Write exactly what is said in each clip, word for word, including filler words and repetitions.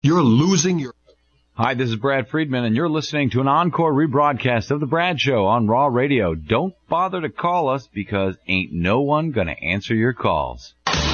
You're losing your... Hi, this is Brad Friedman, and you're listening to an encore rebroadcast of The Brad Show on Raw Radio. Don't bother to call us because ain't no one going to answer your calls.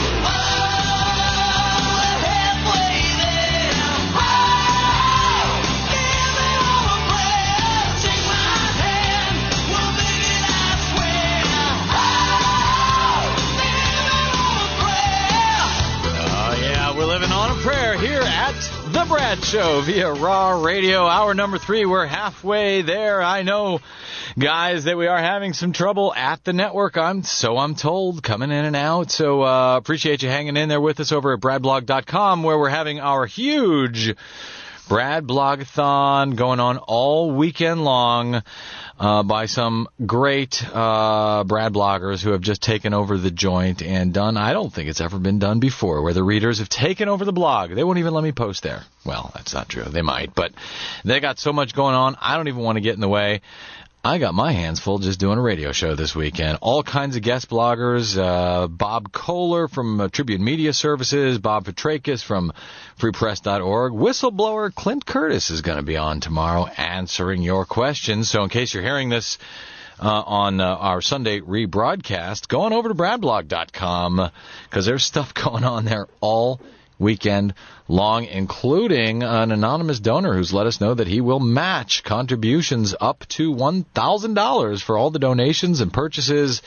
The Brad Show via Raw Radio, hour number three. We're halfway there. I know, guys, that we are having some trouble at the network. I'm so I'm told, coming in and out. So uh, appreciate you hanging in there with us over at brad blog dot com, where we're having our huge Brad Blogathon going on all weekend long uh, by some great uh, Brad bloggers who have just taken over the joint and done, I don't think it's ever been done before, where the readers have taken over the blog. They won't even let me post there. Well, that's not true. They might, but they got so much going on, I don't even want to get in the way. I got my hands full just doing a radio show this weekend. All kinds of guest bloggers, uh, Bob Kohler from uh, Tribune Media Services, Bob Petrakis from free press dot org. Whistleblower Clint Curtis is going to be on tomorrow answering your questions. So in case you're hearing this uh, on uh, our Sunday rebroadcast, go on over to brad blog dot com because there's stuff going on there all weekend long, including an anonymous donor who's let us know that he will match contributions up to one thousand dollars for all the donations and purchases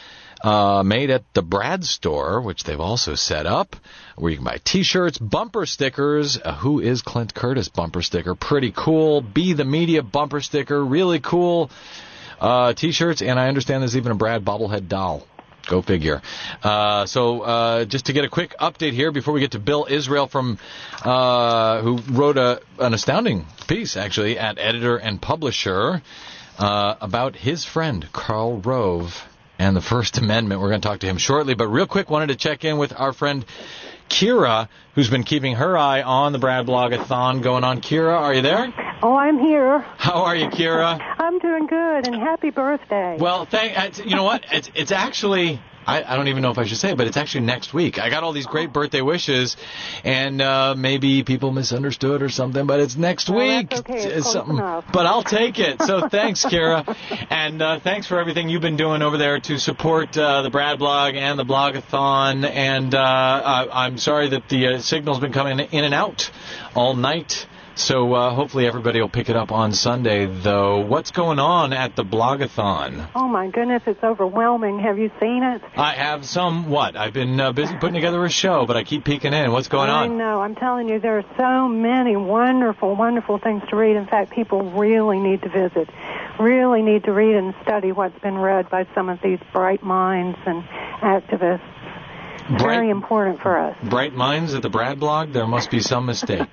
uh, made at the Brad store, which they've also set up, where you can buy T-shirts, bumper stickers. Uh, who is Clint Curtis bumper sticker? Pretty cool. Be the Media bumper sticker. Really cool uh, T-shirts, and I understand there's even a Brad bobblehead doll. Go figure. Uh, so uh, just to get a quick update here before we get to Bill Israel, from uh, who wrote a, an astounding piece, actually, at Editor and Publisher uh, about his friend, Karl Rove, and the First Amendment. We're going to talk to him shortly. But real quick, wanted to check in with our friend Kira, who's been keeping her eye on the Brad Blogathon going on. Kira, are you there? Oh, I'm here. How are you, Kira? I'm doing good, and happy birthday. Well, thank. You know what? It's it's actually. I, I don't even know if I should say it, but it's actually next week. I got all these great birthday wishes, and uh, maybe people misunderstood or something, but it's next well, week. That's okay. It's it's close something, enough. But I'll take it. So thanks, Kira, and uh, thanks for everything you've been doing over there to support uh, the Brad blog and the Blogathon. And uh, I, I'm sorry that the uh, signal's been coming in and out all night. So uh, hopefully everybody will pick it up on Sunday, though. What's going on at the Blogathon? Oh, my goodness, it's overwhelming. Have you seen it? I have somewhat. I've been uh, busy putting together a show, but I keep peeking in. What's going I on? I know. I'm telling you, there are so many wonderful, wonderful things to read. In fact, people really need to visit, really need to read and study what's been read by some of these bright minds and activists. Bright, very important for us. Bright minds at the Brad blog? There must be some mistake.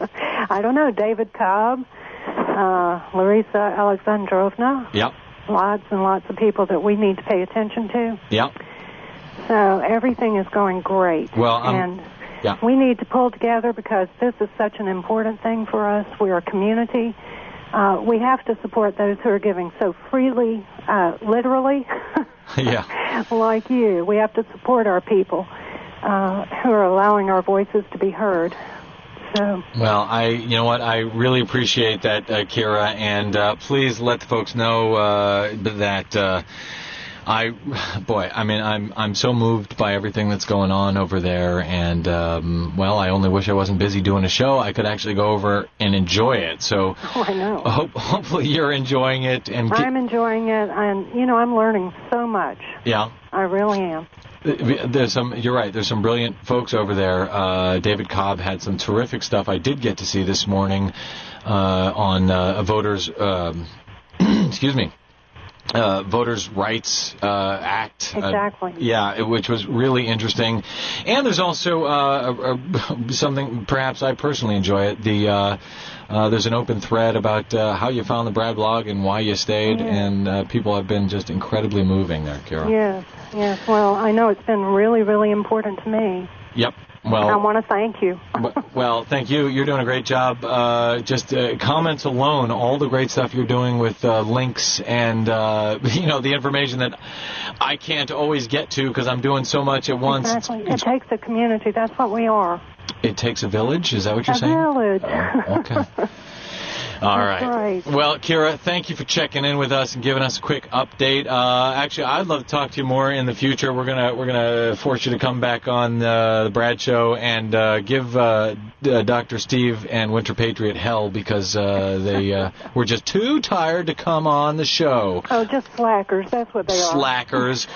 I don't know. David Cobb, uh, Larissa Alexandrovna. Yep. Lots and lots of people that we need to pay attention to. Yep. So everything is going great. Well, um, and yeah. we need to pull together because this is such an important thing for us. We're a community. Uh, we have to support those who are giving so freely, uh, literally, yeah, like you. We have to support our people uh, who are allowing our voices to be heard. So. Well, I, you know what, I really appreciate that, uh, Kira, and uh, please let the folks know uh, that uh, I, boy, I mean, I'm I'm so moved by everything that's going on over there, and um, well, I only wish I wasn't busy doing a show. I could actually go over and enjoy it. So, oh, I know. Hope, hopefully, you're enjoying it. And I'm enjoying it, and you know, I'm learning so much. Yeah, I really am. There's some. You're right. There's some brilliant folks over there. Uh, David Cobb had some terrific stuff. I did get to see this morning uh, on uh, voters. Um, excuse me. Uh, Voters' Rights uh, Act. Exactly. Uh, yeah, it, which was really interesting. And there's also uh, a, a, something, perhaps I personally enjoy it, the uh, uh, there's an open thread about uh, how you found the Brad blog and why you stayed, yes. and uh, people have been just incredibly moving there, Kara. Yes, yes. Well, I know it's been really, really important to me. Yep. Well, I want to thank you. well, thank you. You're doing a great job. Uh, just uh, comments alone, all the great stuff you're doing with uh, links and, uh, you know, the information that I can't always get to because I'm doing so much at once. Exactly. It takes a community. That's what we are. It takes a village? Is that what you're a saying? A village. Oh, okay. All right. right. Well, Kira, thank you for checking in with us and giving us a quick update. Uh, actually, I'd love to talk to you more in the future. We're gonna we're gonna force you to come back on uh, the Brad Show and uh, give uh, uh, Doctor Steve and Winter Patriot hell because uh, they uh, were just too tired to come on the show. Oh, just slackers. That's what they are. Slackers.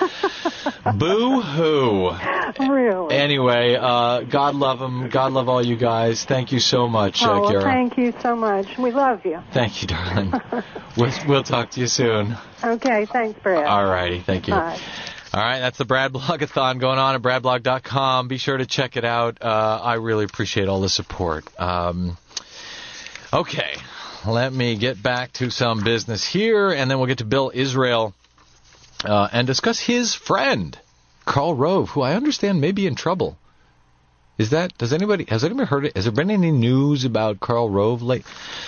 Boo-hoo. Really. Anyway, uh, God love them. God love all you guys. Thank you so much, uh, oh, well, Kira. thank you so much. We love you. Thank you, darling. we'll, we'll talk to you soon. Okay, thanks, Brad. All righty, thank you. Bye. All right, that's the Brad Blogathon going on at brad blog dot com. Be sure to check it out. Uh, I really appreciate all the support. Um, okay, let me get back to some business here, and then we'll get to Bill Israel uh, and discuss his friend, Karl Rove, who I understand may be in trouble. Is that, does anybody, has anybody heard it? Has there been any news about Karl Rove late?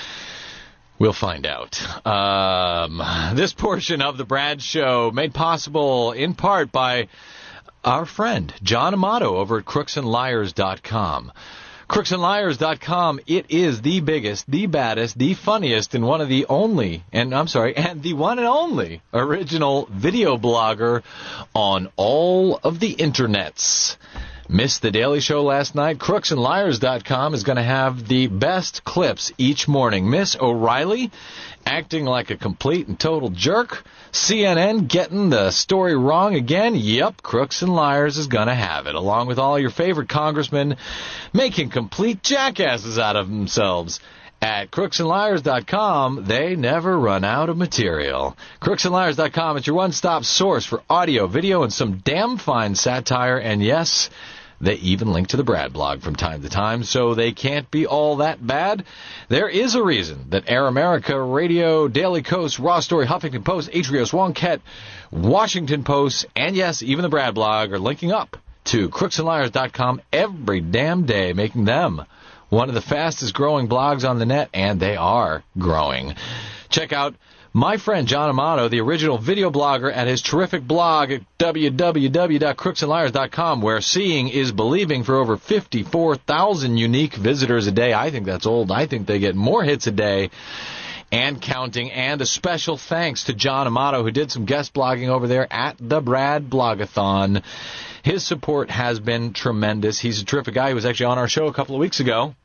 We'll find out. Um, this portion of the Brad Show made possible in part by our friend, John Amato over at crooks and liars dot com. crooks and liars dot com, it is the biggest, the baddest, the funniest, and one of the only, and I'm sorry, and the one and only original video blogger on all of the internets. Missed the Daily Show last night? crooks and liars dot com is going to have the best clips each morning. Miss O'Reilly acting like a complete and total jerk. C N N getting the story wrong again. Yep, Crooks and Liars is going to have it, along with all your favorite congressmen making complete jackasses out of themselves. At crooks and liars dot com, they never run out of material. crooks and liars dot com is your one-stop source for audio, video, and some damn fine satire. And yes, they even link to the Brad blog from time to time, so they can't be all that bad. There is a reason that Air America, Radio, Daily Kos, Raw Story, Huffington Post, Atrios, Wonket, Washington Post, and yes, even the Brad blog are linking up to crooks and liars dot com every damn day, making them one of the fastest growing blogs on the net, and they are growing. Check out my friend John Amato, the original video blogger, at his terrific blog at w w w dot crooks and liars dot com, where seeing is believing for over fifty-four thousand unique visitors a day. I think that's old. I think they get more hits a day and counting. And a special thanks to John Amato, who did some guest blogging over there at the Brad Blogathon. His support has been tremendous. He's a terrific guy. He was actually on our show a couple of weeks ago,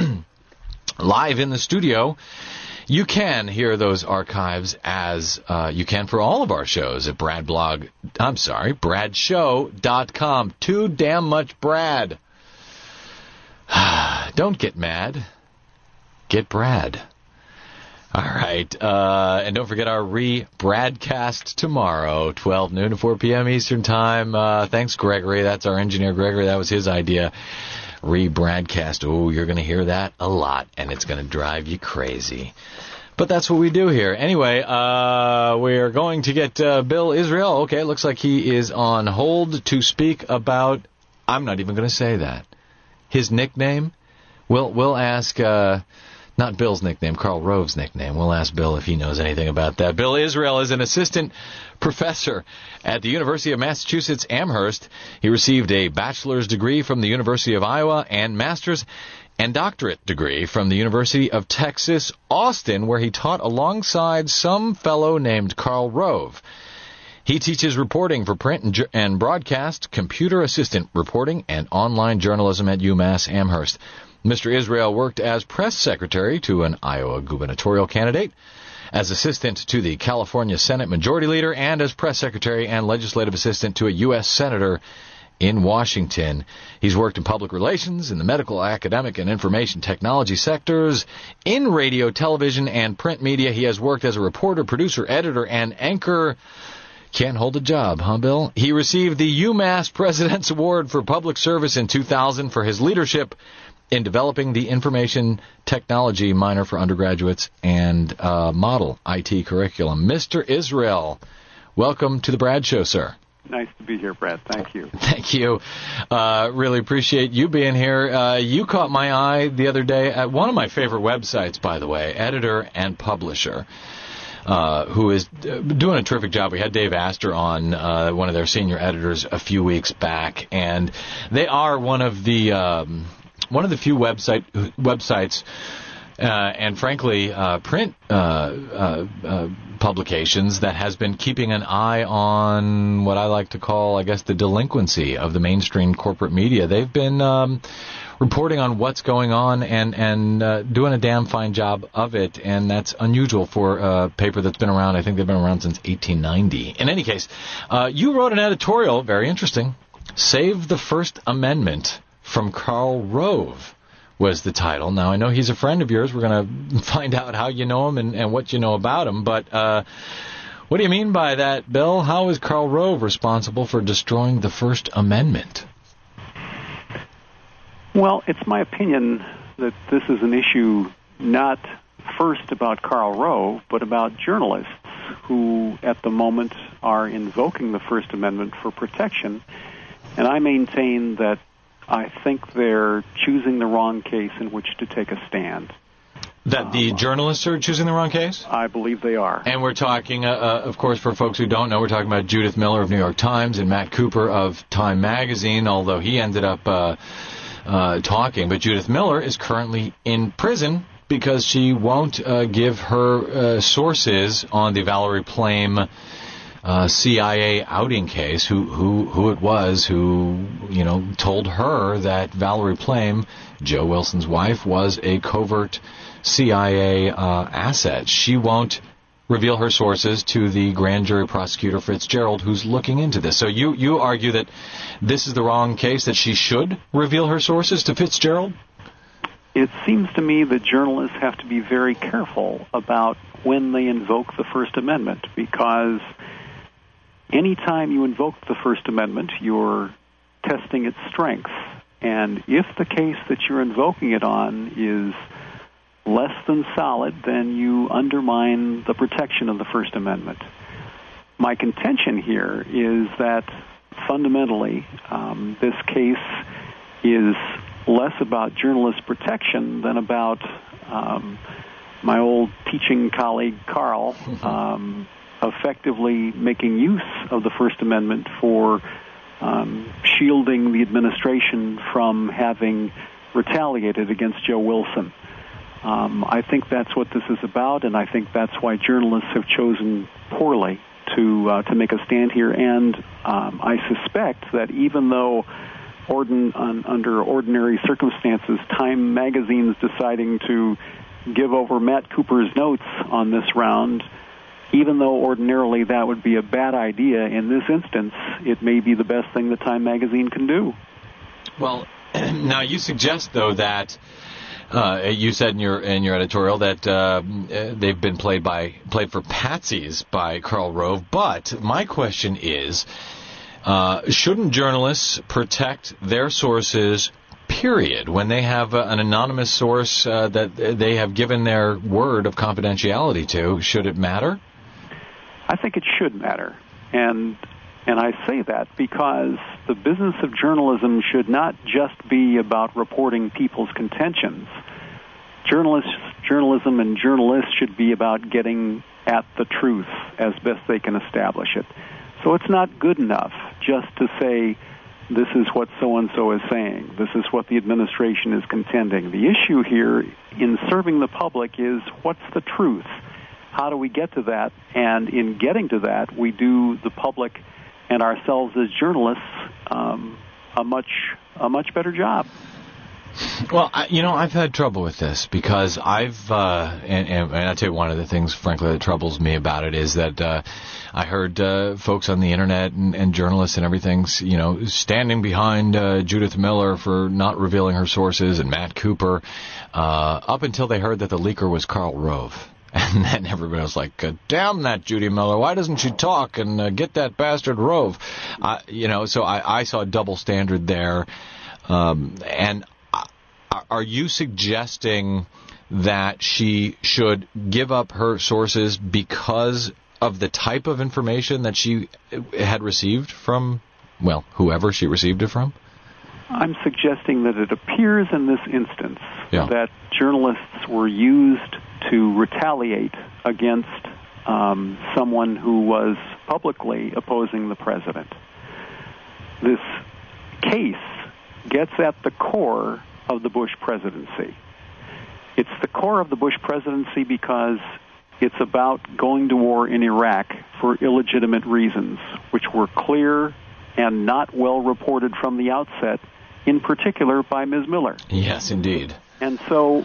live in the studio. You can hear those archives as uh, you can for all of our shows at Brad blog. I'm sorry, brad show dot com. Too damn much Brad. Don't get mad. Get Brad. All right. Uh, and don't forget our re-broadcast tomorrow, twelve noon to four p.m. Eastern Time. Uh, thanks, Gregory. That's our engineer, Gregory. That was his idea. Rebroadcast. Oh, you're going to hear that a lot, and it's going to drive you crazy. But that's what we do here. Anyway, uh, we're going to get uh, Bill Israel. Okay, looks like he is on hold to speak about, I'm not even going to say that, his nickname. We'll, we'll ask, uh, not Bill's nickname, Karl Rove's nickname. We'll ask Bill if he knows anything about that. Bill Israel is an assistant professor at the University of Massachusetts Amherst. He received a bachelor's degree from the University of Iowa and master's and doctorate degree from the University of Texas, Austin, where he taught alongside some fellow named Karl Rove. He teaches reporting for print and, and broadcast, computer assistant reporting, and online journalism at UMass Amherst. Mister Israel worked as press secretary to an Iowa gubernatorial candidate, as assistant to the California Senate Majority Leader, and as press secretary and legislative assistant to a U S senator in Washington. He's worked in public relations, in the medical, academic, and information technology sectors, in radio, television, and print media. He has worked as a reporter, producer, editor, and anchor. Can't hold a job, huh, Bill? He received the UMass President's Award for Public Service in two thousand for his leadership in developing the information technology minor for undergraduates and uh, model I T curriculum. Mister Israel, welcome to the Brad Show, sir. Nice to be here, Brad. Thank you. Thank you. Uh, really appreciate you being here. Uh, you caught my eye the other day at one of my favorite websites, by the way, Editor and Publisher, uh, who is doing a terrific job. We had Dave Astor on, uh, one of their senior editors, a few weeks back, and they are one of the... Um, one of the few website websites uh, and frankly uh, print uh, uh, uh, publications that has been keeping an eye on what I like to call, I guess, the delinquency of the mainstream corporate media. They've been um, reporting on what's going on and and uh, doing a damn fine job of it, and that's unusual for a paper that's been around. I think they've been around since eighteen ninety. In any case, uh, you wrote an editorial, very interesting. Save the First Amendment from Karl Rove was the title. Now, I know he's a friend of yours. We're going to find out how you know him and, and what you know about him, but uh, what do you mean by that, Bill? How is Karl Rove responsible for destroying the First Amendment? Well, it's my opinion that this is an issue not first about Karl Rove, but about journalists who, at the moment, are invoking the First Amendment for protection. And I maintain that I think they're choosing the wrong case in which to take a stand. That the um, journalists are choosing the wrong case? I believe they are. And we're talking, uh, uh, of course, for folks who don't know, we're talking about Judith Miller of New York Times and Matt Cooper of Time Magazine, although he ended up uh, uh, talking. But Judith Miller is currently in prison because she won't uh, give her uh, sources on the Valerie Plame uh, C I A outing case, who, who, who it was who, you know, told her that Valerie Plame, Joe Wilson's wife, was a covert C I A uh, asset. She won't reveal her sources to the grand jury prosecutor Fitzgerald, who's looking into this. So you, you argue that this is the wrong case, that she should reveal her sources to Fitzgerald? It seems to me that journalists have to be very careful about when they invoke the First Amendment, because anytime you invoke the First Amendment, you're testing its strength. And if the case that you're invoking it on is less than solid, then you undermine the protection of the First Amendment. My contention here is that fundamentally um, this case is less about journalist protection than about um, my old teaching colleague Karl um, effectively making use of the First Amendment for um, shielding the administration from having retaliated against Joe Wilson. Um, I think that's what this is about, and I think that's why journalists have chosen poorly to uh, to make a stand here. And um, I suspect that even though ordin- un- under ordinary circumstances, Time Magazine's deciding to give over Matt Cooper's notes on this round, even though ordinarily that would be a bad idea, in this instance, it may be the best thing that Time Magazine can do. Well, now you suggest, though, that Uh, you said in your in your editorial that uh, they've been played by played for patsies by Karl Rove. But my question is, uh, shouldn't journalists protect their sources, period, when they have uh, an anonymous source uh, that they have given their word of confidentiality to? Should it matter? I think it should matter, and and I say that because the business of journalism should not just be about reporting people's contentions. Journalists, journalism and journalists should be about getting at the truth as best they can establish it. So it's not good enough just to say, this is what so-and-so is saying, this is what the administration is contending. The issue here in serving the public is, what's the truth? How do we get to that? And in getting to that, we do the public and ourselves as journalists um, a much a much better job. Well, I, you know, I've had trouble with this because I've, uh, and, and, and I'll tell you one of the things, frankly, that troubles me about it is that uh, I heard uh, folks on the internet and, and journalists and everything, you know, standing behind uh, Judith Miller for not revealing her sources, and Matt Cooper, uh, up until they heard that the leaker was Karl Rove. And then everybody was like, damn that Judy Miller, why doesn't she talk and uh, get that bastard Rove? Uh, you know, so I, I saw a double standard there. Um, and uh, are you suggesting that she should give up her sources because of the type of information that she had received from, well, whoever she received it from? I'm suggesting that it appears in this instance yeah. that journalists were used to retaliate against um, someone who was publicly opposing the president. This case gets at the core of the Bush presidency. It's the core of the Bush presidency because it's about going to war in Iraq for illegitimate reasons, which were clear and not well reported from the outset, in particular by Miz Miller. Yes, indeed. And so,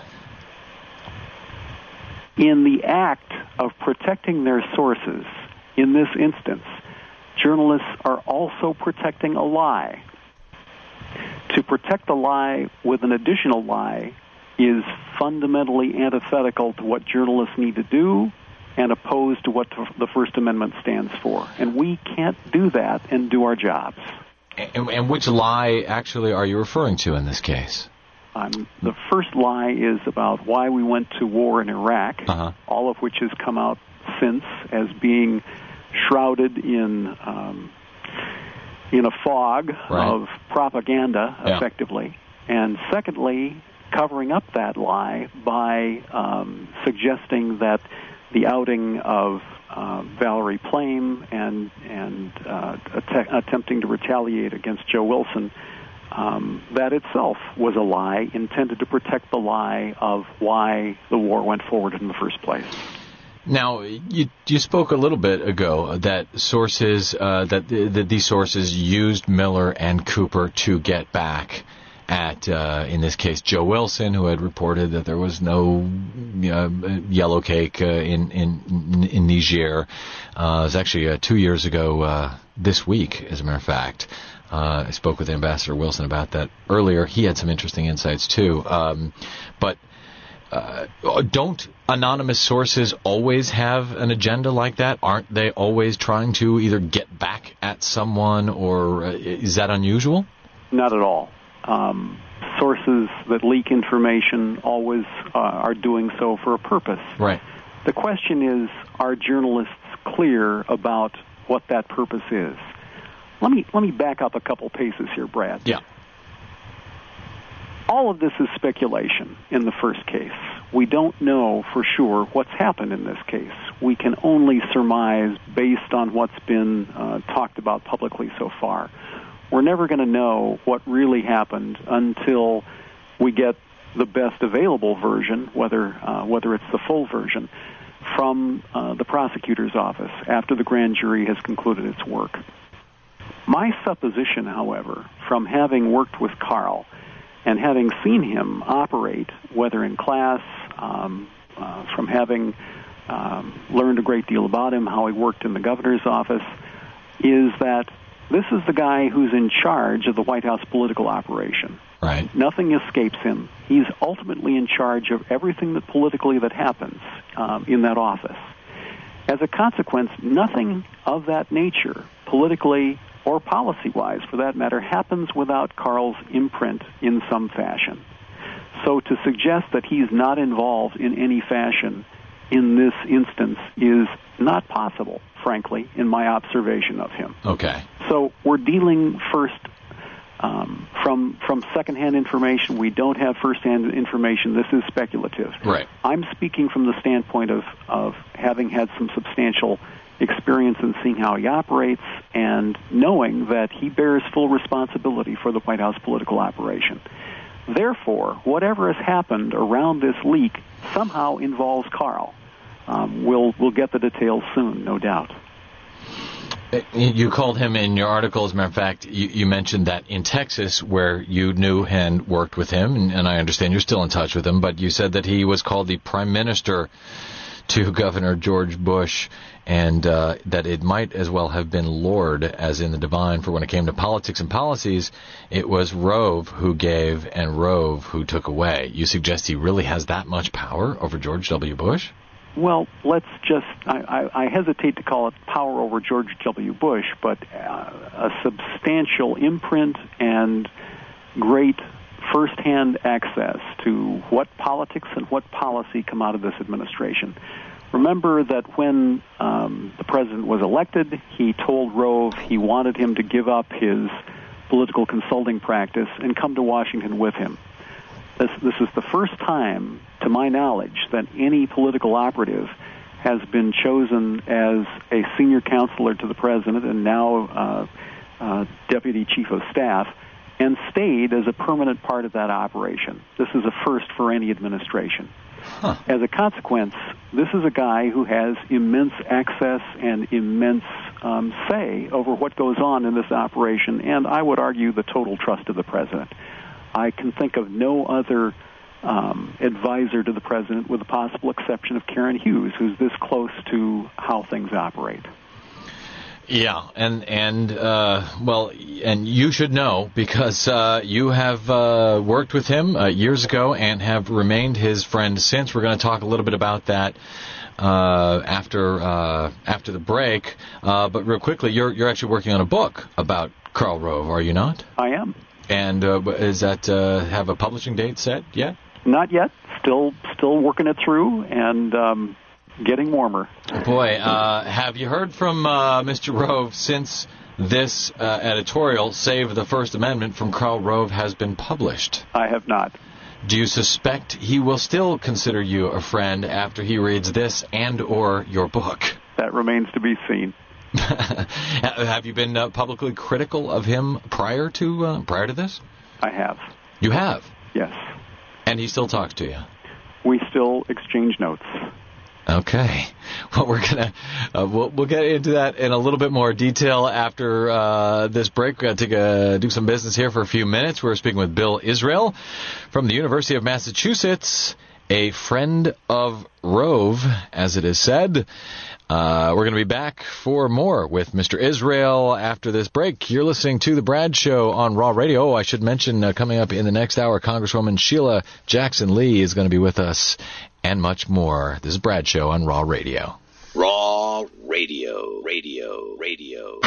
in the act of protecting their sources, in this instance, journalists are also protecting a lie. To protect a lie with an additional lie is fundamentally antithetical to what journalists need to do and opposed to what the First Amendment stands for. And we can't do that and do our jobs. And, and which lie, actually, are you referring to in this case? Um, the first lie is about why we went to war in Iraq, uh-huh. all of which has come out since as being shrouded in um, in a fog right. of propaganda, yeah. effectively. And secondly, covering up that lie by um, suggesting that the outing of uh, Valerie Plame and and uh, att- attempting to retaliate against Joe Wilson, um, that itself was a lie intended to protect the lie of why the war went forward in the first place. Now, you you spoke a little bit ago that sources uh, that, that these sources used Miller and Cooper to get back at, uh, in this case, Joe Wilson, who had reported that there was no uh, yellow cake uh, in, in in Niger. Uh, it was actually uh, two years ago uh, this week, as a matter of fact. Uh, I spoke with Ambassador Wilson about that earlier. He had some interesting insights, too. Um, but uh, don't anonymous sources always have an agenda like that? Aren't they always trying to either get back at someone, or uh, is that unusual? Not at all. Um, sources that leak information always uh, are doing so for a purpose. Right. The question is, are journalists clear about what that purpose is? Let me let me back up a couple paces here, Brad. Yeah. All of this is speculation in the first case. We don't know for sure what's happened in this case. We can only surmise based on what's been uh, talked about publicly so far. We're never going to know what really happened until we get the best available version, whether uh, whether it's the full version, from uh, the prosecutor's office after the grand jury has concluded its work. My supposition, however, from having worked with Carl and having seen him operate, whether in class, um, uh, from having um, learned a great deal about him, how he worked in the governor's office, is that this is the guy who's in charge of the White House political operation. Right. Nothing escapes him. He's ultimately in charge of everything that politically that happens um, in that office. As a consequence, nothing of that nature, politically or policy-wise, for that matter, happens without Carl's imprint in some fashion. So to suggest that he's not involved in any fashion in this instance is not possible, frankly, in my observation of him. Okay. So we're dealing first um, from from secondhand information. We don't have firsthand information. This is speculative. Right. I'm speaking from the standpoint of, of having had some substantial experience in seeing how he operates and knowing that he bears full responsibility for the White House political operation. Therefore, whatever has happened around this leak somehow involves Carl. Um, we'll we'll get the details soon, no doubt. You called him in your article, as a matter of fact, you, you mentioned that in Texas, where you knew and worked with him, and, and I understand you're still in touch with him, but you said that he was called the Prime Minister to Governor George Bush, and uh, that it might as well have been Lord, as in the divine, for when it came to politics and policies, it was Rove who gave and Rove who took away. You suggest he really has that much power over George W. Bush? Well, let's just, I, I, I hesitate to call it power over George W. Bush, but uh, a substantial imprint and great firsthand access to what politics and what policy come out of this administration. Remember that when um, the president was elected, he told Rove he wanted him to give up his political consulting practice and come to Washington with him. This, this is the first time, to my knowledge, that any political operative has been chosen as a senior counselor to the president and now uh, uh, deputy chief of staff and stayed as a permanent part of that operation. This is a first for any administration. Huh. As a consequence, this is a guy who has immense access and immense um, say over what goes on in this operation, and I would argue the total trust of the president. I can think of no other um, advisor to the president, with the possible exception of Karen Hughes, who's this close to how things operate. Yeah, and and uh, well, and you should know because uh, you have uh, worked with him uh, years ago and have remained his friend since. We're going to talk a little bit about that uh, after uh, after the break. Uh, but real quickly, you're you're actually working on a book about Karl Rove, are you not? I am. And uh, is that uh, have a publishing date set yet? Not yet. Still still working it through, and um, getting warmer. Boy, uh, have you heard from uh, Mister Rove since this uh, editorial, Save the First Amendment, from Karl Rove has been published? I have not. Do you suspect he will still consider you a friend after he reads this and or your book? That remains to be seen. Have you been uh, publicly critical of him prior to uh, prior to this? I have. You have? Yes. And he still talks to you? We still exchange notes. Okay. Well, we're gonna uh, we'll we'll get into that in a little bit more detail after uh, this break. We're gonna take a do some business here for a few minutes. We're speaking with Bill Israel from the University of Massachusetts, a friend of Rove, as it is said. Uh, we're going to be back for more with Mister Israel after this break. You're listening to The Brad Show on Raw Radio. Oh, I should mention, uh, coming up in the next hour, Congresswoman Sheila Jackson Lee is going to be with us, and much more. This is Brad Show on Raw Radio. Raw Radio, radio, radio.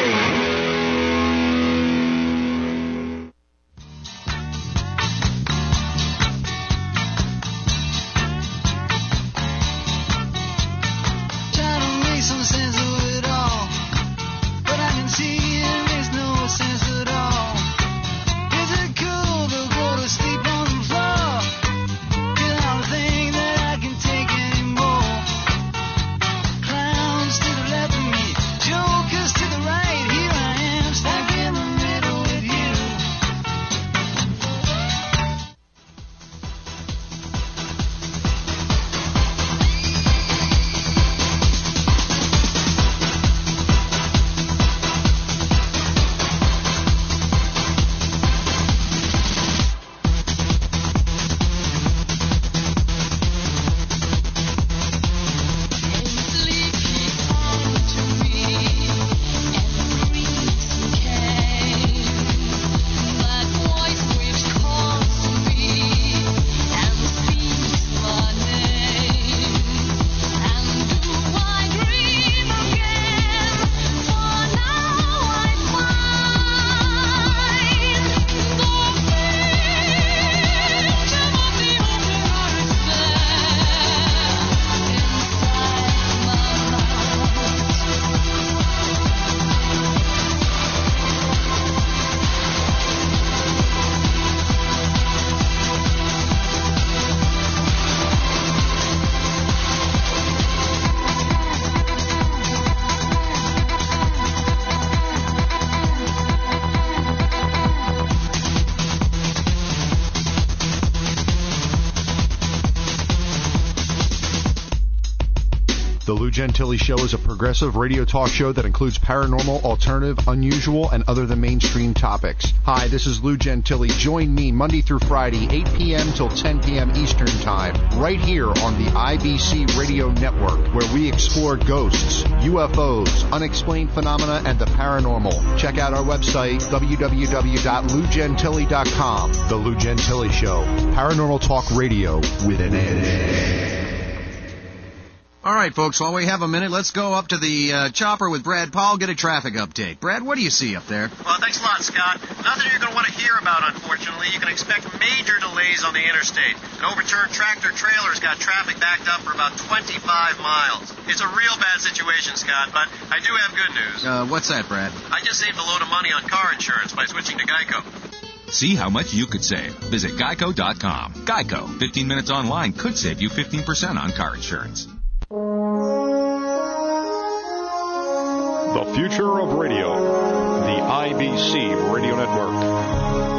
Some sense of it all, but I can see it makes no sense at all. Is it cool to go to sleep on the floor? 'Cause I don't think that I can take anymore. Clowns to the left of me, jokers to the right. Here I am, stuck in the middle with you. The Lou Gentili Show is a progressive radio talk show that includes paranormal, alternative, unusual, and other than mainstream topics. Hi, this is Lou Gentili. Join me Monday through Friday, eight p.m. till ten p.m. Eastern Time, right here on the I B C Radio Network, where we explore ghosts, U F Os, unexplained phenomena, and the paranormal. Check out our website, w w w dot lou gentili dot com. The Lou Gentili Show, paranormal talk radio with an edge. All right, folks, while we have a minute, let's go up to the uh, chopper with Brad Powell, get a traffic update. Brad, what do you see up there? Well, thanks a lot, Scott. Nothing you're going to want to hear about, unfortunately. You can expect major delays on the interstate. An overturned tractor-trailer's got traffic backed up for about twenty-five miles. It's a real bad situation, Scott, but I do have good news. Uh, what's that, Brad? I just saved a load of money on car insurance by switching to Geico. See how much you could save. Visit geico dot com. Geico. fifteen minutes online could save you fifteen percent on car insurance. The future of radio. The I B C Radio Network.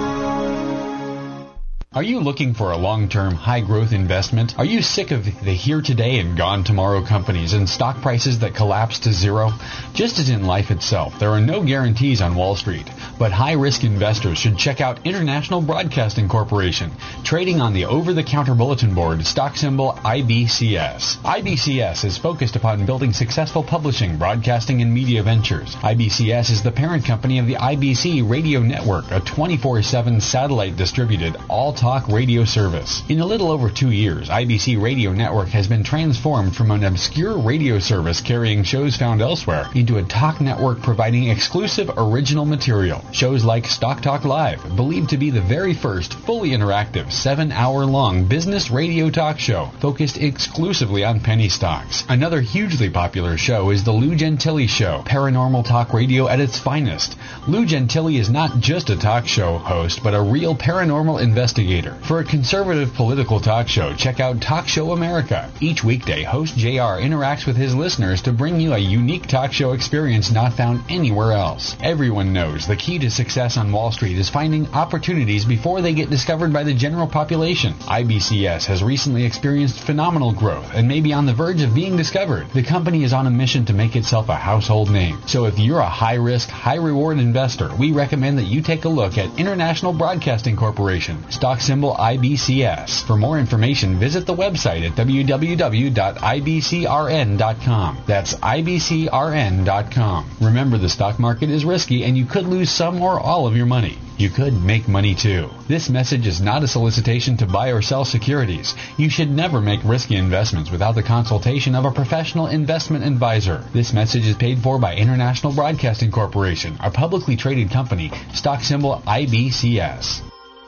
Are you looking for a long-term, high-growth investment? Are you sick of the here-today and gone-tomorrow companies and stock prices that collapse to zero? Just as in life itself, there are no guarantees on Wall Street, but high-risk investors should check out International Broadcasting Corporation, trading on the over-the-counter bulletin board, stock symbol I B C S. I B C S is focused upon building successful publishing, broadcasting, and media ventures. I B C S is the parent company of the I B C Radio Network, a twenty-four seven satellite-distributed, all talk radio service. In a little over two years, I B C Radio Network has been transformed from an obscure radio service carrying shows found elsewhere into a talk network providing exclusive original material. Shows like Stock Talk Live, believed to be the very first fully interactive seven-hour-long business radio talk show focused exclusively on penny stocks. Another hugely popular show is The Lou Gentili Show, paranormal talk radio at its finest. Lou Gentili is not just a talk show host, but a real paranormal investigator. For a conservative political talk show, check out Talk Show America. Each weekday, host J R interacts with his listeners to bring you a unique talk show experience not found anywhere else. Everyone knows the key to success on Wall Street is finding opportunities before they get discovered by the general population. I B C S has recently experienced phenomenal growth and may be on the verge of being discovered. The company is on a mission to make itself a household name. So if you're a high-risk, high-reward investor, we recommend that you take a look at International Broadcasting Corporation, stock symbol I B C S. For more information, visit the website at w w w dot i b c r n dot com. That's i b c r n dot com. Remember, the stock market is risky and you could lose some or all of your money. You could make money too. This message is not a solicitation to buy or sell securities. You should never make risky investments without the consultation of a professional investment advisor. This message is paid for by International Broadcasting Corporation, a publicly traded company, stock symbol I B C S.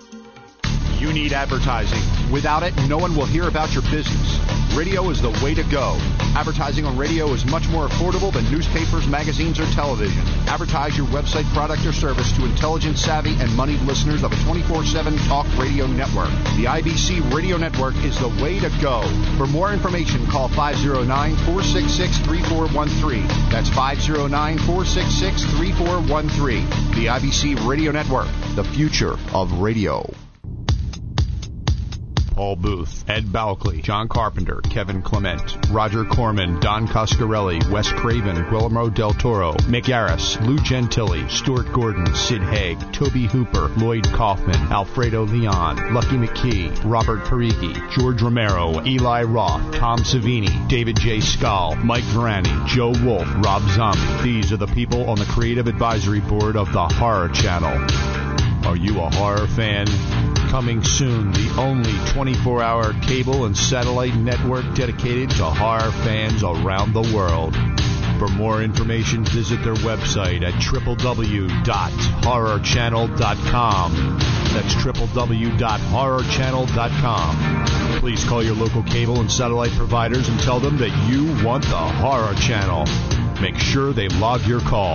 You need advertising. Without it, no one will hear about your business. Radio is the way to go. Advertising on radio is much more affordable than newspapers, magazines, or television. Advertise your website, product, or service to intelligent, savvy, and moneyed listeners of a twenty-four seven talk radio network. The I B C Radio Network is the way to go. For more information, call five oh nine, four six six, three four one three. That's five oh nine, four six six, three four one three. The I B C Radio Network, the future of radio. Paul Booth, Ed Balkley, John Carpenter, Kevin Clement, Roger Corman, Don Coscarelli, Wes Craven, Guillermo del Toro, Mick Arras, Lou Gentili, Stuart Gordon, Sid Haig, Toby Hooper, Lloyd Kaufman, Alfredo Leon, Lucky McKee, Robert Parigi, George Romero, Eli Roth, Tom Savini, David J. Scull, Mike Verani, Joe Wolf, Rob Zombie. These are the people on the Creative Advisory Board of the Horror Channel. Are you a horror fan? Coming soon, the only twenty-four hour cable and satellite network dedicated to horror fans around the world. For more information, visit their website at w w w dot horror channel dot com. That's w w w dot horror channel dot com. Please call your local cable and satellite providers and tell them that you want the Horror Channel. Make sure they log your call.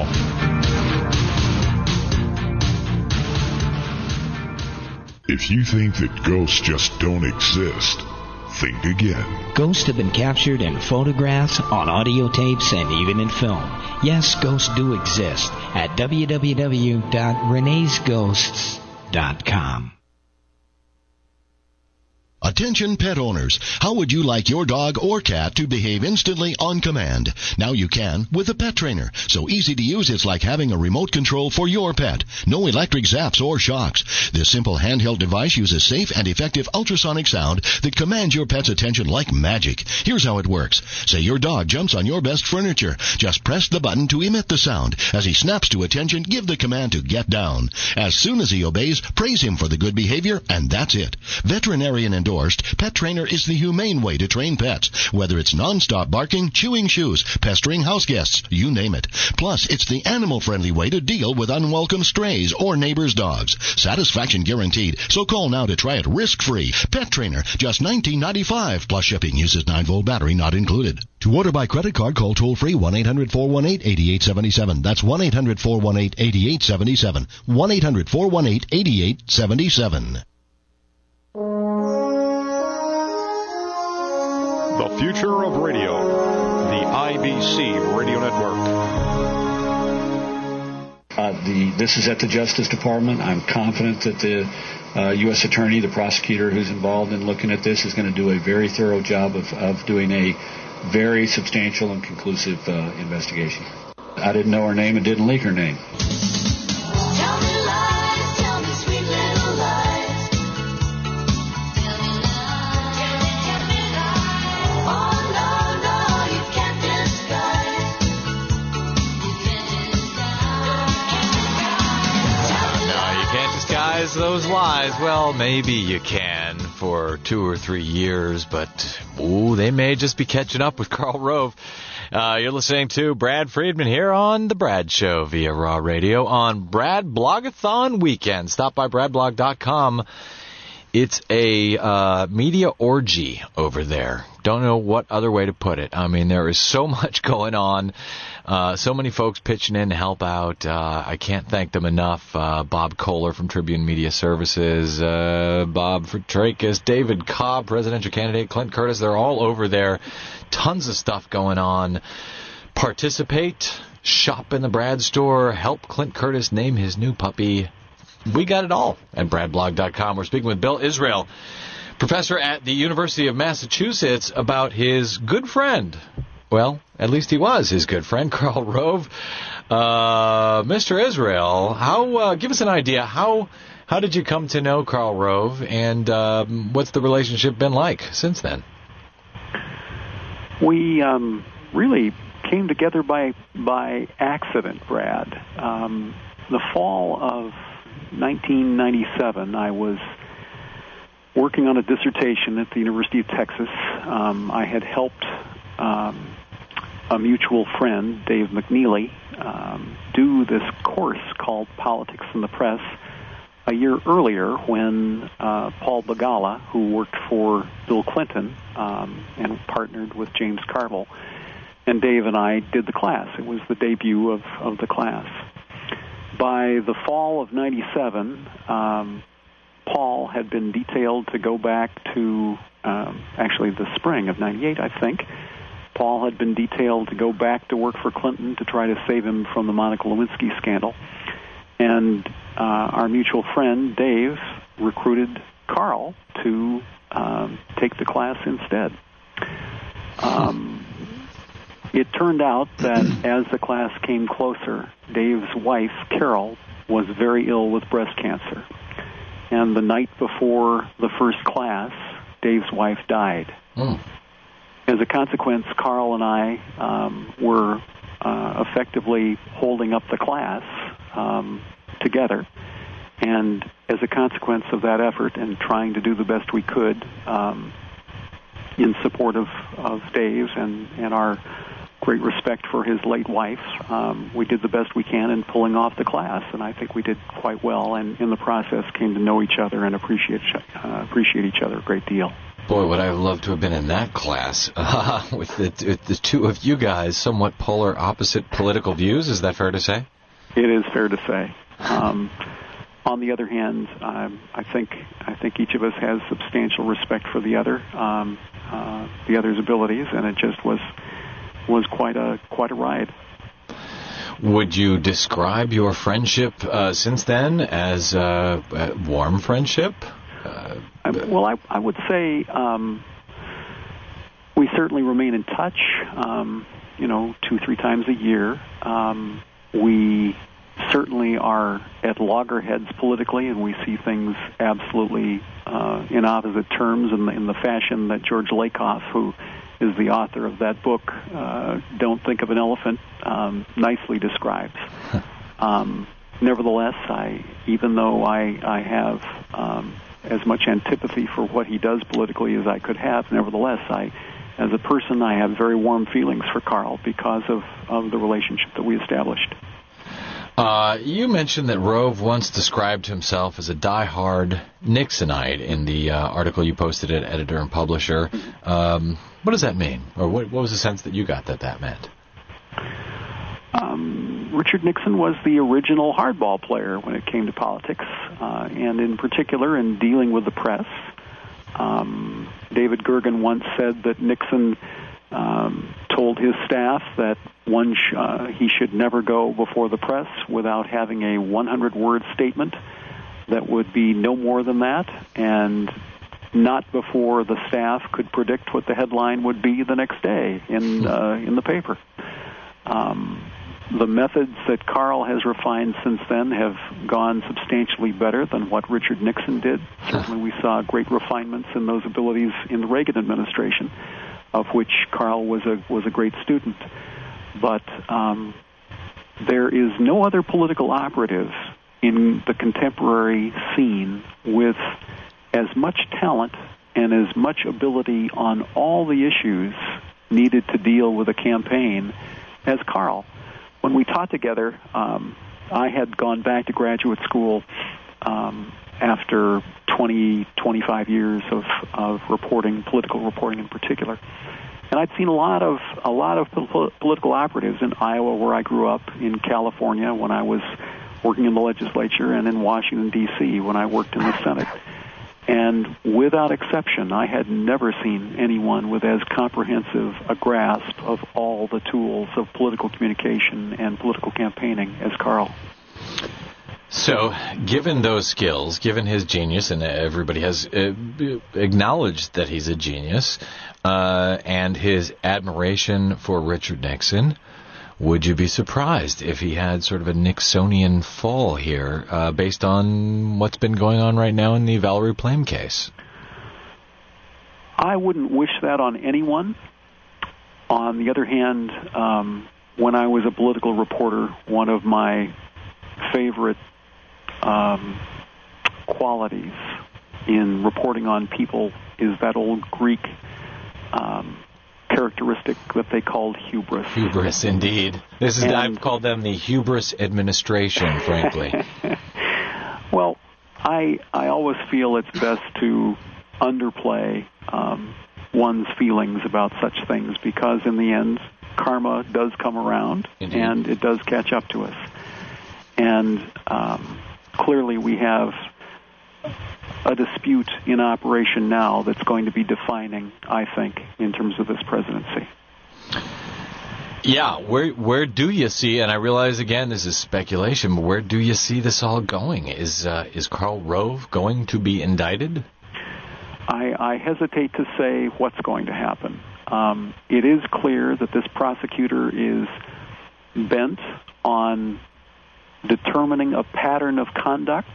If you think that ghosts just don't exist, think again. Ghosts have been captured in photographs, on audio tapes, and even in film. Yes, ghosts do exist at w w w dot renee's ghosts dot com. Attention pet owners, how would you like your dog or cat to behave instantly on command? Now you can with a Pet Trainer. So easy to use, it's like having a remote control for your pet. No electric zaps or shocks. This simple handheld device uses safe and effective ultrasonic sound that commands your pet's attention like magic. Here's how it works. Say your dog jumps on your best furniture. Just press the button to emit the sound. As he snaps to attention, give the command to get down. As soon as he obeys, praise him for the good behavior, and that's it. Veterinarian endorsed, Pet Trainer is the humane way to train pets. Whether it's non-stop barking, chewing shoes, pestering house guests, you name it. Plus, it's the animal-friendly way to deal with unwelcome strays or neighbors' dogs. Satisfaction guaranteed, so call now to try it risk-free. Pet Trainer, just nineteen ninety-five dollars, plus shipping. Uses nine volt battery not included. To order by credit card, call toll-free one eight hundred, four one eight, eight eight seven seven. That's one eight hundred, four one eight, eight eight seven seven. one eight hundred, four one eight, eight eight seven seven. The future of radio. The I B C Radio Network. Uh, the this is at the Justice Department. I'm confident that the uh, U S Attorney, the prosecutor who's involved in looking at this, is going to do a very thorough job of, of doing a very substantial and conclusive uh, investigation. I didn't know her name and didn't leak her name. Tell me lies, tell me sweet little lies. Tell me lies, tell me, tell me lies. Oh no, no, you can't disguise. You can't disguise. No, you can't disguise those lies. Well, maybe you can for two or three years, but ooh, they may just be catching up with Karl Rove. Uh, you're listening to Brad Friedman here on The Brad Show via Raw Radio on Brad Blogathon weekend. Stop by brad blog dot com. It's a uh, media orgy over there. Don't know what other way to put it. I mean, there is so much going on. Uh, so many folks pitching in to help out. Uh, I can't thank them enough. Uh, Bob Kohler from Tribune Media Services, uh, Bob Fitrakis, David Cobb, presidential candidate, Clint Curtis. They're all over there. Tons of stuff going on. Participate, shop in the Brad store, help Clint Curtis name his new puppy. We got it all at brad blog dot com. We're speaking with Bill Israel, professor at the University of Massachusetts, about his good friend. Well, at least he was his good friend, Karl Rove. Uh, Mister Israel, how? Uh, give us an idea. How how did you come to know Karl Rove, and um, what's the relationship been like since then? We um, really came together by by accident, Brad. Um, the fall of nineteen ninety-seven, I was working on a dissertation at the University of Texas. Um, I had helped um, a mutual friend, Dave McNeely, um, do this course called Politics in the Press a year earlier when uh, Paul Begala, who worked for Bill Clinton um, and partnered with James Carville, and Dave and I did the class. It was the debut of, of the class. By the fall of ninety-seven, um, Paul had been detailed to go back to, um, actually the spring of ninety-eight, I think. Paul had been detailed to go back to work for Clinton to try to save him from the Monica Lewinsky scandal. And uh, our mutual friend, Dave, recruited Karl to um, take the class instead. Um, it turned out that as the class came closer, Dave's wife, Carol, was very ill with breast cancer. And the night before the first class, Dave's wife died. Mm. As a consequence, Karl and I um, were uh, effectively holding up the class um, together. And as a consequence of that effort and trying to do the best we could um, in support of, of Dave and, and our great respect for his late wife, um, we did the best we can in pulling off the class, and I think we did quite well, and in the process came to know each other and appreciate uh, appreciate each other a great deal. Boy, would I have loved to have been in that class uh, with, the, with the two of you guys, somewhat polar opposite political views. Is that fair to say? It is fair to say. Um, on the other hand, um, I think I think each of us has substantial respect for the other, um, uh, the other's abilities, and it just was was quite a quite a ride. Would you describe your friendship uh, since then as uh, a warm friendship? Uh, well, I, I would say um, we certainly remain in touch, um, you know, two, three times a year. Um, we certainly are at loggerheads politically, and we see things absolutely uh, in opposite terms in the, in the fashion that George Lakoff, who is the author of that book, uh, Don't Think of an Elephant, um, nicely describes. um, nevertheless, I, even though I, I have um, as much antipathy for what he does politically as I could have, nevertheless, I, as a person, I have very warm feelings for Karl because of, of the relationship that we established. Uh, you mentioned that Rove once described himself as a diehard Nixonite in the uh, article you posted at Editor and Publisher. Um, what does that mean? Or what, what was the sense that you got that that meant? Um, Richard Nixon was the original hardball player when it came to politics, uh, and in particular in dealing with the press. Um, David Gergen once said that Nixon um, told his staff that one sh- uh, he should never go before the press without having a hundred-word statement that would be no more than that, and not before the staff could predict what the headline would be the next day in uh, in the paper. Um, the methods that Carl has refined since then have gone substantially better than what Richard Nixon did. Certainly we saw great refinements in those abilities in the Reagan administration, of which Carl was a was a great student. But um, there is no other political operative in the contemporary scene with as much talent and as much ability on all the issues needed to deal with a campaign as Carl. When we taught together, um, I had gone back to graduate school um, after twenty, twenty-five years of, of reporting, political reporting in particular. And I'd seen a lot of a lot of pol- political operatives in Iowa, where I grew up, in California when I was working in the legislature, and in Washington, D C when I worked in the Senate. And without exception, I had never seen anyone with as comprehensive a grasp of all the tools of political communication and political campaigning as Carl. So, given those skills, given his genius, and everybody has uh, acknowledged that he's a genius, uh, and his admiration for Richard Nixon, would you be surprised if he had sort of a Nixonian fall here, uh, based on what's been going on right now in the Valerie Plame case? I wouldn't wish that on anyone. On the other hand, um, when I was a political reporter, one of my favorite um, qualities in reporting on people is that old Greek um, characteristic that they called hubris. Hubris, indeed. This is and, I've called them the hubris administration, frankly. Well, I I always feel it's best to underplay um, one's feelings about such things, because in the end, karma does come around, indeed, and it does catch up to us. And um, clearly we have a dispute in operation now that's going to be defining, I think, in terms of this presidency. Yeah, where where do you see, and I realize, again, this is speculation, but where do you see this all going? Is uh, is Karl Rove going to be indicted? I, I hesitate to say what's going to happen. Um, it is clear that this prosecutor is bent on determining a pattern of conduct.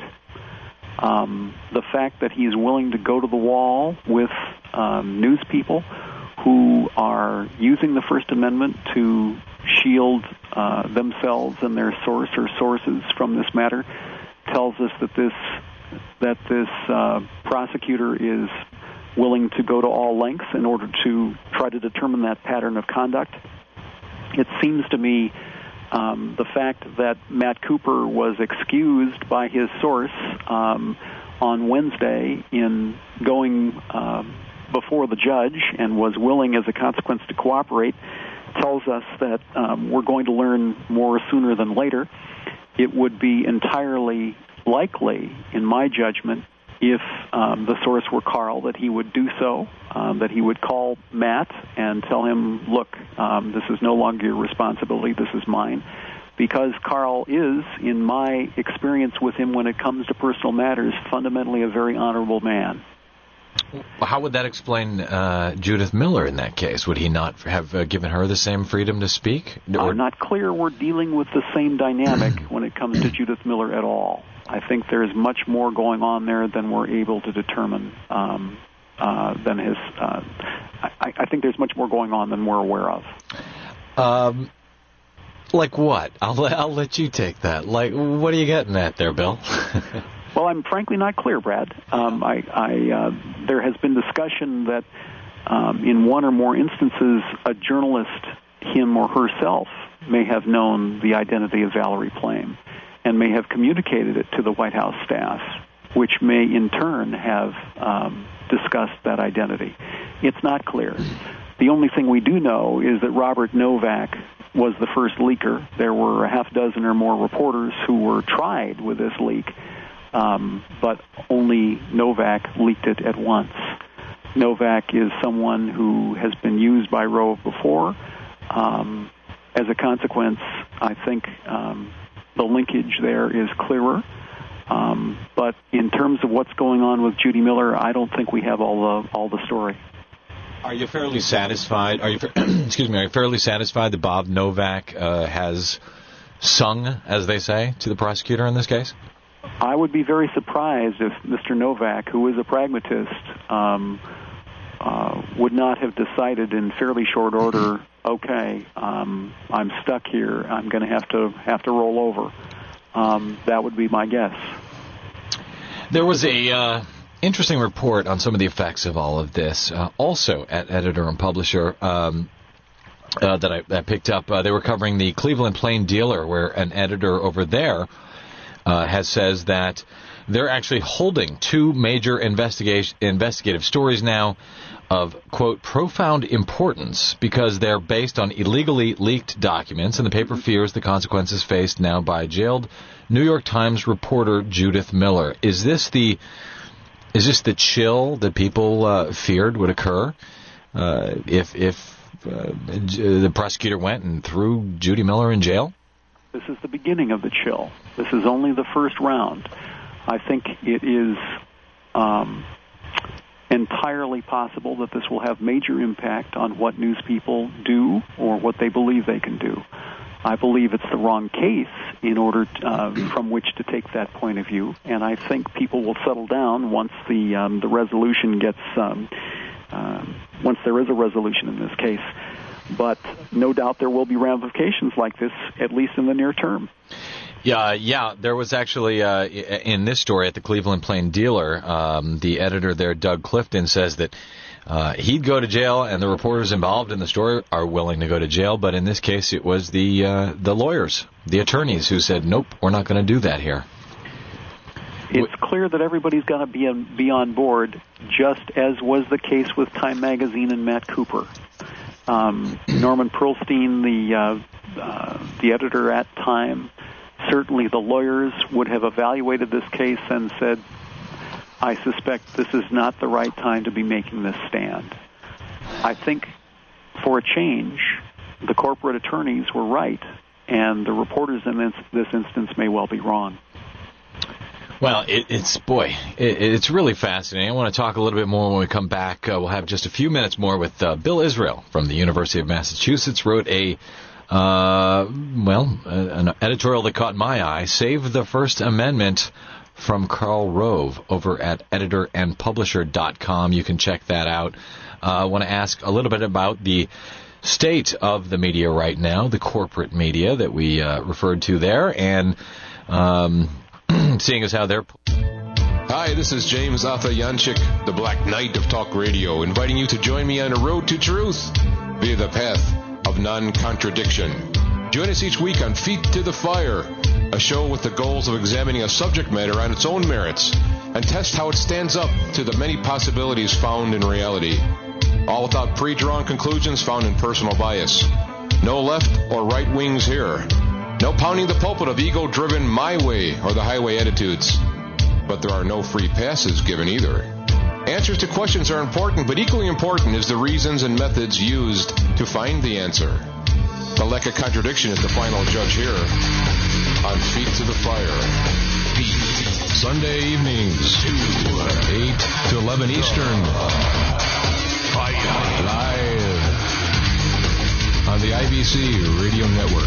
Um, the fact that he's willing to go to the wall with um, news people who are using the First Amendment to shield uh, themselves and their source or sources from this matter tells us that this that this uh, prosecutor is willing to go to all lengths in order to try to determine that pattern of conduct. It seems to me Um, the fact that Matt Cooper was excused by his source um, on Wednesday in going uh, before the judge and was willing as a consequence to cooperate tells us that um, we're going to learn more sooner than later. It would be entirely likely, in my judgment, if um, the source were Carl, that he would do so, um, that he would call Matt and tell him, look, um, this is no longer your responsibility, this is mine. Because Carl is, in my experience with him when it comes to personal matters, fundamentally a very honorable man. How would that explain uh, Judith Miller in that case? Would he not have uh, given her the same freedom to speak? Or... I'm not clear we're dealing with the same dynamic when it comes to Judith Miller at all. I think there's much more going on there than we're able to determine. Um, uh, than his, uh, I, I think there's much more going on than we're aware of. Um, like what? I'll let, I'll let you take that. Like, what are you getting at there, Bill? Well, I'm frankly not clear, Brad. Um, I, I, uh, there has been discussion that um, in one or more instances, a journalist, him or herself, may have known the identity of Valerie Plame and may have communicated it to the White House staff, which may in turn have um, discussed that identity. It's not clear. The only thing we do know is that Robert Novak was the first leaker. There were a half dozen or more reporters who were tried with this leak, um, but only Novak leaked it at once. Novak is someone who has been used by Rove before. Um, as a consequence, I think um, the linkage there is clearer. Um, but in terms of what's going on with Judy Miller, I don't think we have all the all the story. Are you fairly satisfied? Are you excuse me? Are you fairly satisfied that Bob Novak uh, has sung, as they say, to the prosecutor in this case? I would be very surprised if Mister Novak, who is a pragmatist, um, uh, would not have decided in fairly short order, okay, um, I'm stuck here. I'm going to have to have to roll over. Um, that would be my guess. There was a uh, interesting report on some of the effects of all of this, uh, also at Editor and Publisher, um, uh, that I, I picked up. Uh, they were covering the Cleveland Plain Dealer, where an editor over there uh, has says that they're actually holding two major investigation investigative stories now of, quote, profound importance because they're based on illegally leaked documents, and the paper fears the consequences faced now by jailed New York Times reporter Judith Miller. Is this the is this the chill that people uh, feared would occur uh, if if uh, the prosecutor went and threw Judy Miller in jail? This is the beginning of the chill. This is only the first round. I think it is um, entirely possible that this will have major impact on what news people do or what they believe they can do. I believe it's the wrong case in order to, uh, from which to take that point of view, and I think people will settle down once the um, the resolution gets um, uh, once there is a resolution in this case. But no doubt there will be ramifications like this, at least in the near term. Yeah, yeah. There was actually, uh, in this story at the Cleveland Plain Dealer, um, the editor there, Doug Clifton, says that uh, he'd go to jail, and the reporters involved in the story are willing to go to jail. But in this case, it was the uh, the lawyers, the attorneys, who said, nope, we're not going to do that here. It's clear that everybody's got to be on, be on board, just as was the case with Time Magazine and Matt Cooper. Um, Norman Pearlstein, the uh, uh, the editor at Time, certainly the lawyers would have evaluated this case and said, I suspect this is not the right time to be making this stand. I think, for a change, the corporate attorneys were right, and the reporters in this, this instance may well be wrong. Well, it, it's, boy, it, it's really fascinating. I want to talk a little bit more when we come back. Uh, we'll have just a few minutes more with uh, Bill Israel from the University of Massachusetts. Wrote a, uh, well, an editorial that caught my eye, Save the First Amendment, from Karl Rove over at editor and publisher dot com. You can check that out. Uh, I want to ask a little bit about the state of the media right now, the corporate media that we uh, referred to there, and um, seeing as how they're... Hi, this is James Arthur Yanchik, the Black Knight of Talk Radio, inviting you to join me on a road to truth via the path of non-contradiction. Join us each week on Feet to the Fire, a show with the goals of examining a subject matter on its own merits and test how it stands up to the many possibilities found in reality. All without pre-drawn conclusions found in personal bias. No left or right wings here. No pounding the pulpit of ego-driven my way or the highway attitudes. But there are no free passes given either. Answers to questions are important, but equally important is the reasons and methods used to find the answer. The lack of contradiction is the final judge here on Feet to the Fire. Feet. Sunday evenings, eight to eleven Eastern. Fire. Live on the I B C Radio Network.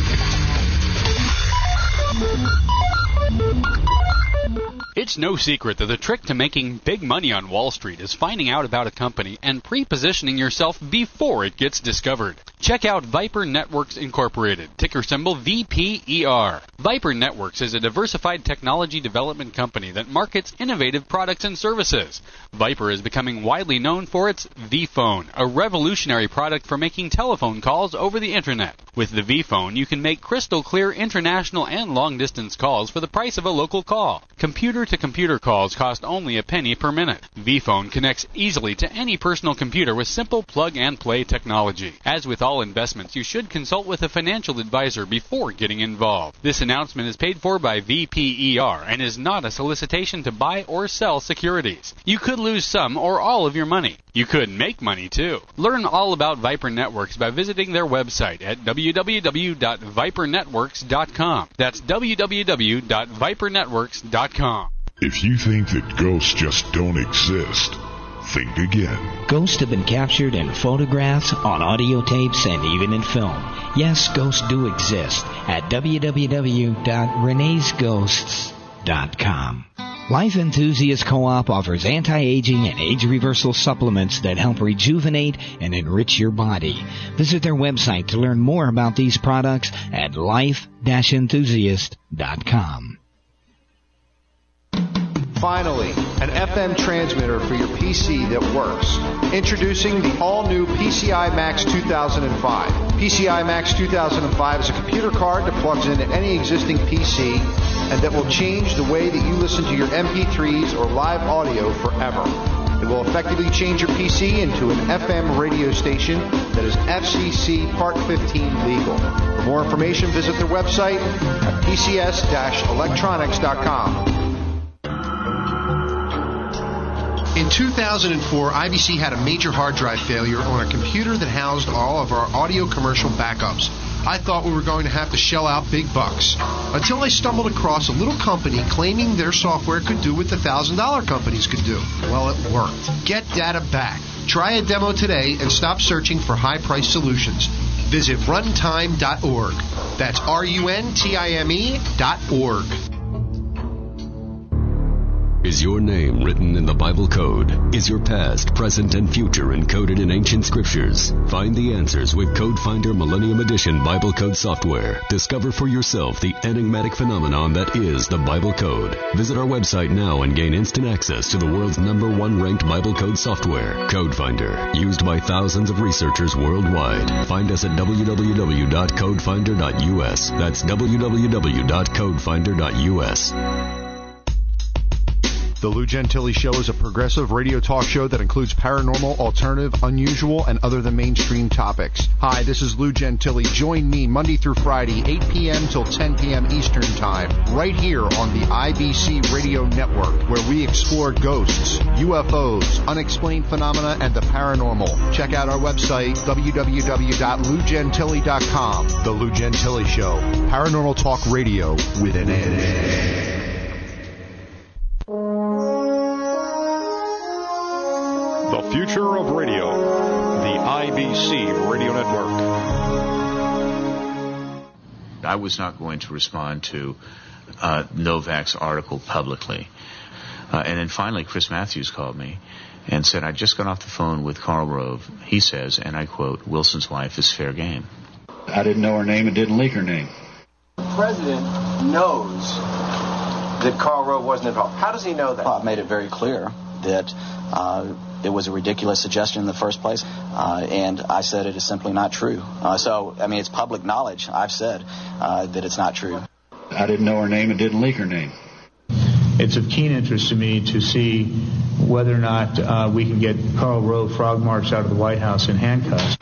It's no secret that the trick to making big money on Wall Street is finding out about a company and pre-positioning yourself before it gets discovered. Check out Viper Networks Incorporated, ticker symbol V P E R. Viper Networks is a diversified technology development company that markets innovative products and services. Viper is becoming widely known for its V-Phone, a revolutionary product for making telephone calls over the Internet. With the V-Phone, you can make crystal clear international and long-distance calls for the price of a local call. Computer-to-computer calls cost only a penny per minute. V-Phone connects easily to any personal computer with simple plug-and-play technology. As with all all investments, you should consult with a financial advisor before getting involved. This announcement is paid for by V P E R and is not a solicitation to buy or sell securities. You could lose some or all of your money. You could make money, too. Learn all about Viper Networks by visiting their website at w w w dot viper networks dot com. That's w w w dot viper networks dot com. If you think that ghosts just don't exist, think again. Ghosts have been captured in photographs, on audio tapes, and even in film. Yes, ghosts do exist at w w w dot renees ghosts dot com. Life Enthusiast Co-op offers anti-aging and age reversal supplements that help rejuvenate and enrich your body. Visit their website to learn more about these products at life dash enthusiast dot com. Finally, an F M transmitter for your P C that works. Introducing the all-new P C I Max two thousand five. P C I Max two thousand five is a computer card that plugs into any existing P C and that will change the way that you listen to your M P threes or live audio forever. It will effectively change your P C into an F M radio station that is F C C Part fifteen legal. For more information, visit their website at p c s dash electronics dot com. In two thousand four, I B C had a major hard drive failure on a computer that housed all of our audio commercial backups. I thought we were going to have to shell out big bucks, until I stumbled across a little company claiming their software could do what the one thousand dollars companies could do. Well, it worked. Get data back. Try a demo today and stop searching for high-priced solutions. Visit runtime dot org. That's R U N T I M E dot org. Is your name written in the Bible code? Is your past, present, and future encoded in ancient scriptures? Find the answers with Code Finder Millennium Edition Bible Code software. Discover for yourself the enigmatic phenomenon that is the Bible Code. Visit our website now and gain instant access to the world's number one ranked Bible Code software, Code Finder, used by thousands of researchers worldwide. Find us at w w w dot code finder dot u s. That's w w w dot code finder dot u s. The Lou Gentili Show is a progressive radio talk show that includes paranormal, alternative, unusual, and other than mainstream topics. Hi, this is Lou Gentili. Join me Monday through Friday, eight p.m. till ten p.m. Eastern Time, right here on the I B C Radio Network, where we explore ghosts, U F Os, unexplained phenomena, and the paranormal. Check out our website, w w w dot lou gentili dot com. The Lou Gentili Show, paranormal talk radio with an N. The future of radio, the I B C Radio Network. I was not going to respond to uh, Novak's article publicly. Uh, and then finally, Chris Matthews called me and said, I'd just got off the phone with Karl Rove. He says, and I quote, Wilson's wife is fair game. I didn't know her name and didn't leak her name. The president knows that Karl Rove wasn't involved. How does he know that? Well, I've made it very clear that uh, it was a ridiculous suggestion in the first place, uh, and I said it is simply not true. Uh, so, I mean, it's public knowledge. I've said uh, that it's not true. I didn't know her name and didn't leak her name. It's of keen interest to me to see whether or not uh, we can get Karl Rove frog marched out of the White House in handcuffs.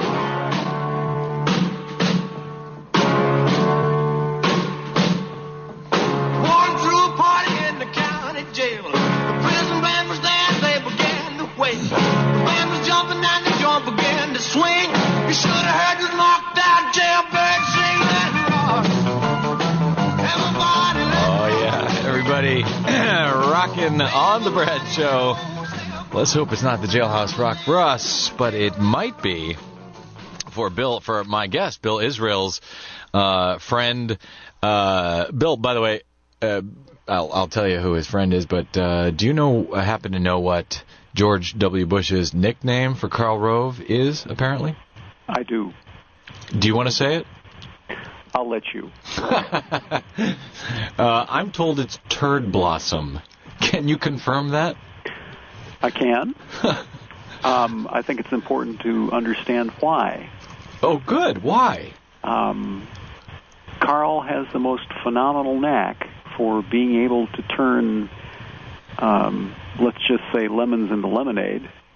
Rockin' on the Brad Show. Let's hope it's not the Jailhouse Rock for us, but it might be for Bill, for my guest, Bill Israel's uh, friend. Uh, Bill, by the way, uh, I'll, I'll tell you who his friend is, but uh, do you know, uh, happen to know what George W. Bush's nickname for Karl Rove is, apparently? I do. Do you want to say it? I'll let you. uh, I'm told it's Turd Blossom. Can you confirm that? I can. um, I think it's important to understand why. Oh, good. Why? Um, Karl has the most phenomenal knack for being able to turn, um, let's just say, lemons into lemonade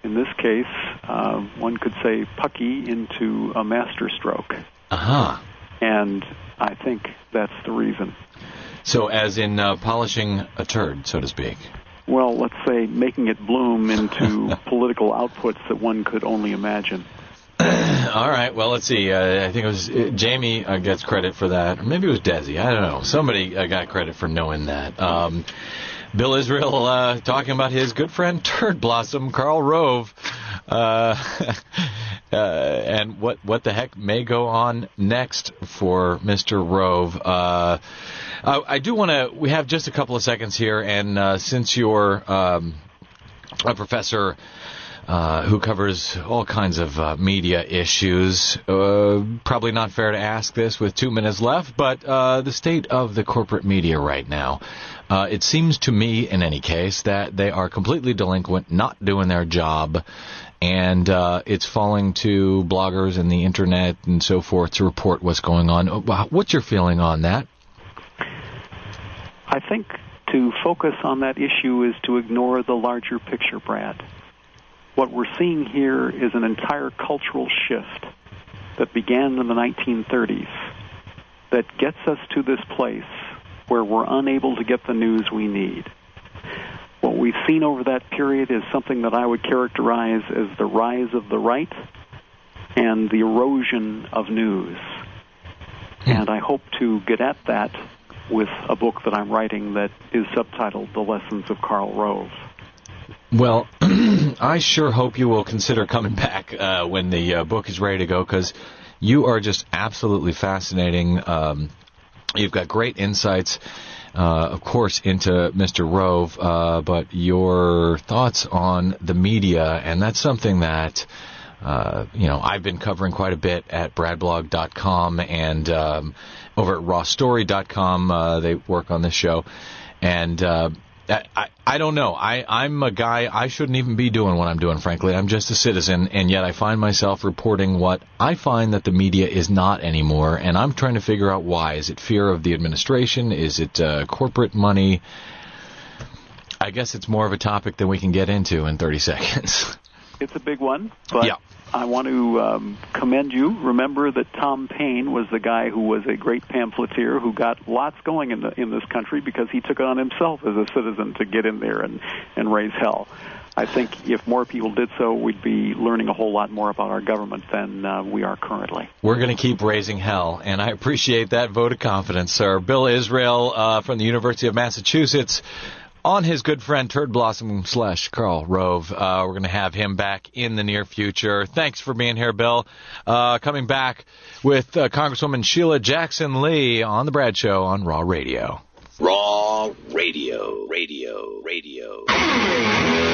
in this case, uh, one could say pucky into a masterstroke. Uh-huh. And I think that's the reason. So as in uh, polishing a turd, so to speak. Well, let's say making it bloom into political outputs that one could only imagine. All right, well, let's see. Uh, I think it was uh, Jamie uh, gets credit for that. Or maybe it was Desi. I don't know. Somebody uh, got credit for knowing that. Um, Bill Israel uh, talking about his good friend Turd Blossom, Karl Rove, uh, uh, and what what the heck may go on next for Mister Rove. Uh, I, I do want to. We have just a couple of seconds here, and uh, since you're um, a professor uh, who covers all kinds of uh, media issues, uh, probably not fair to ask this with two minutes left, but uh, the state of the corporate media right now. Uh, it seems to me, in any case, that they are completely delinquent, not doing their job, and uh, it's falling to bloggers and the Internet and so forth to report what's going on. What's your feeling on that? I think to focus on that issue is to ignore the larger picture, Brad. What we're seeing here is an entire cultural shift that began in the nineteen thirties that gets us to this place where we're unable to get the news we need. What we've seen over that period is something that I would characterize as the rise of the right and the erosion of news. And I hope to get at that with a book that I'm writing that is subtitled The Lessons of Karl Rove. Well, I sure hope you will consider coming back uh, when the uh, book is ready to go, because you are just absolutely fascinating. Um, you've got great insights, uh, of course, into Mister Rove, uh, but your thoughts on the media, and that's something that, uh, you know, I've been covering quite a bit at brad blog dot com and um, over at raw story dot com. Uh, they work on this show, and uh, I, I don't know. I, I'm a guy, I shouldn't even be doing what I'm doing, frankly. I'm just a citizen, and yet I find myself reporting what I find that the media is not anymore, and I'm trying to figure out why. Is it fear of the administration? Is it uh, corporate money? I guess it's more of a topic than we can get into in thirty seconds. It's a big one, but yeah. I want to um, commend you. Remember that Tom Paine was the guy who was a great pamphleteer who got lots going in the, in this country because he took it on himself as a citizen to get in there and, and raise hell. I think if more people did so, we'd be learning a whole lot more about our government than uh, we are currently. We're going to keep raising hell, and I appreciate that vote of confidence, sir. Bill Israel uh, from the University of Massachusetts, on his good friend Turd Blossom slash Karl Rove. Uh, we're going to have him back in the near future. Thanks for being here, Bill. Uh, coming back with uh, Congresswoman Sheila Jackson Lee on The Brad Show on Raw Radio. Raw Radio, radio, radio.